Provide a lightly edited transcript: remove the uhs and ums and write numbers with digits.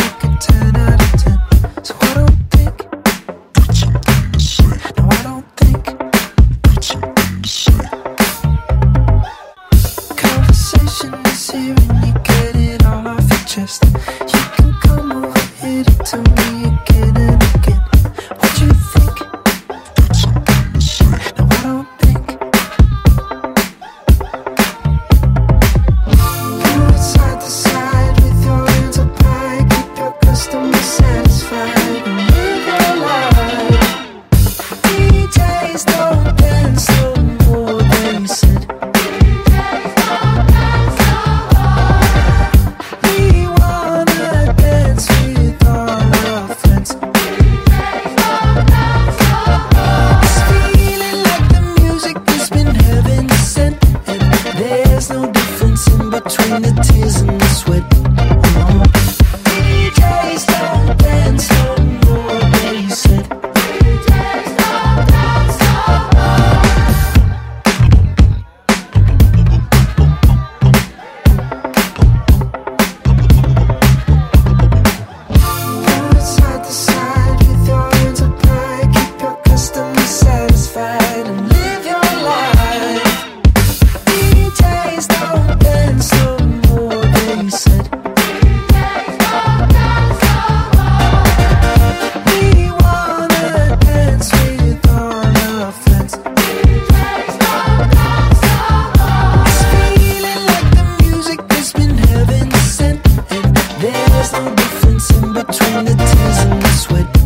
like a 10 out of 10. So I don't think, no, I don't think. Conversation is here and you get it all off your chest. You can come over here to tell me again and again what you think. No, I don't think. Move side to side with your hands up high. Keep your customer satisfied and live your life. DJs don't dance no more, they said. We wanna dance with all our friends. It's feeling like the music has been heaven sent, and there's no difference in between the tears and the sweat. DJs don't dance no more, they said. Move side to side with your hands up high. Keep your customer satisfied and live your life. DJs don't dance no more, they said. We wanna dance with all our friends. It's feeling like the music has been heaven sent, and there's no difference in between the tears and the sweat.